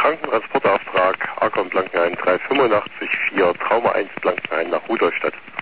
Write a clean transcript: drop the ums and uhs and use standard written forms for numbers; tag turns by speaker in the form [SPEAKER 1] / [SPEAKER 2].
[SPEAKER 1] Krankentransportauftrag Arkon Blankenhain 385 4 Trauma 1 Blankenhain nach Rudolstadt.